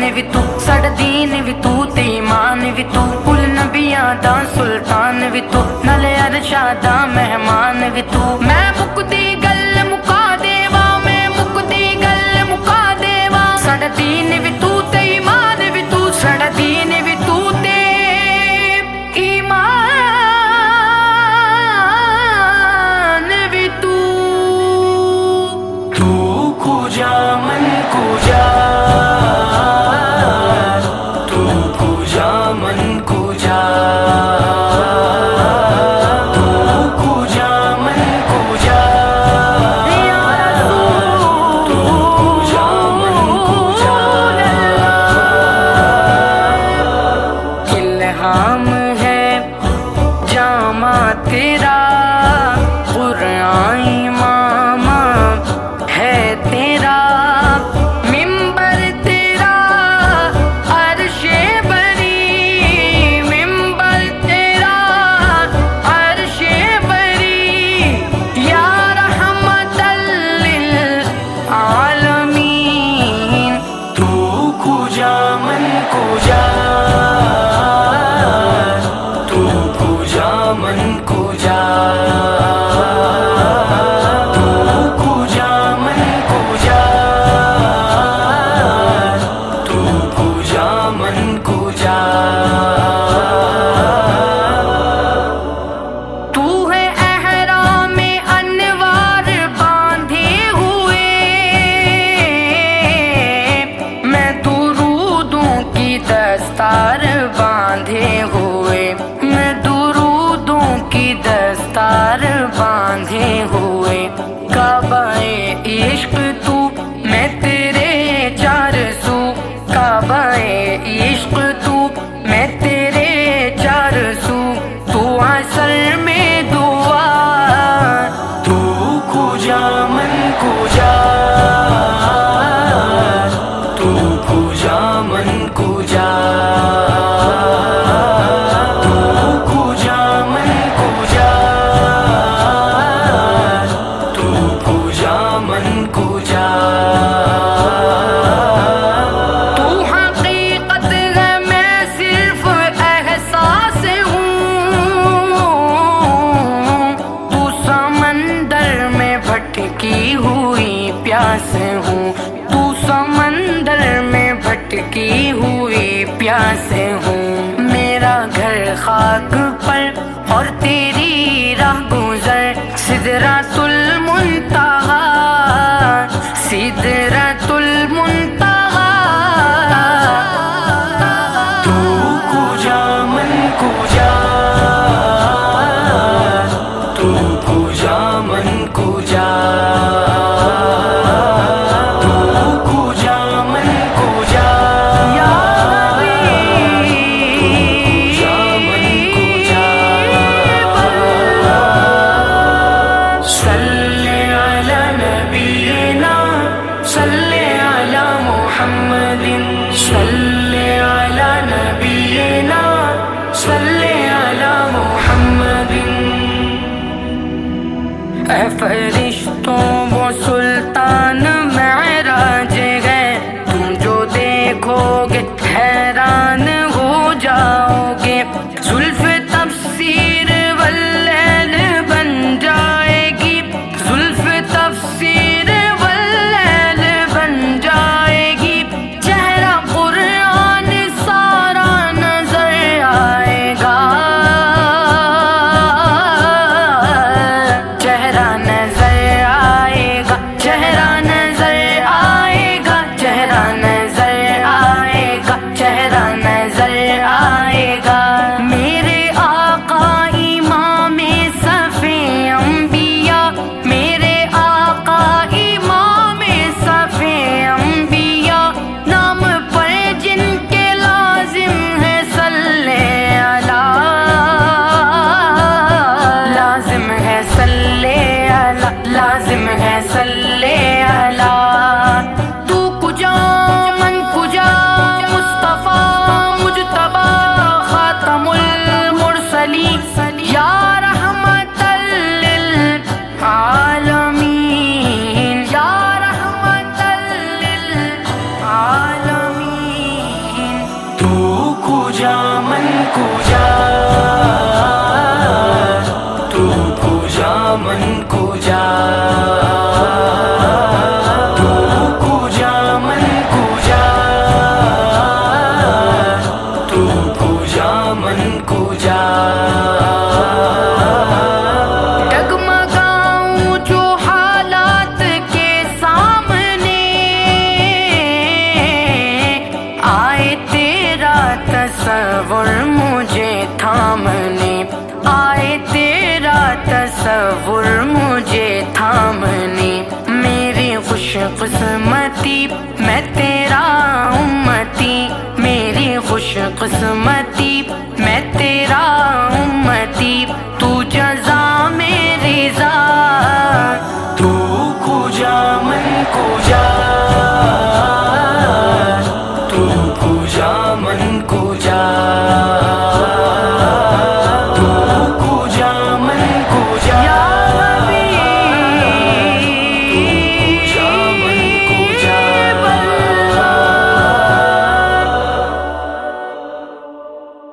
بھی تو ساڈا دین بھی تو تے ایمان بھی تو کل نبیاں دا سلطان بھی تو نالے عرشاں دا مہمان بھی تو میں مکدی گل مکا دیواں میں مکدی گل مکا دیواں ساڈا دین بھی تو تے ایمان بھی تو ساڈا دین بھی تو تے ایمان بھی تو کجا من کجا تیرا قرآن امام ہے تیرا ممبر تیرا عرش بری ممبر تیرا عرش بری یا رحمت للعالمین تو کجا من کجا من کجا تو کجا من کجا تو کجا من کجا تو ہے احرام انوار باندھے ہوئے میں درودوں کی دستار باندھے ہوئے میں کی دستار باندھے ہوئے کعبہ عشق تو میں تیرے چار سو کعبہ عشق تو میں تیرے چار سو تو اصل میں دعا تو کجا من کجا تو کجا من کجا بھٹکی ہوئی پیاس ہوں تو سمندر میں بھٹکی ہوئی پیاس ہوں میرا گھر خاک پر اور تیری راہ گزر سدرۃ المنتہا سدرۃ المنتہا تو کجا من کجا تو کجا من کجا اے فرشتوں وہ سلطان معراج ہے تم جو دیکھو گے حیران ہو جاؤ گے زلف تفسیر واللیل بن جائے گی زلف تفسیر واللیل بن جائے گی چہرہ قرآن سارا نظر آئے گا چہرہ نظر میں تیرا امتی، میری خوش قسمتی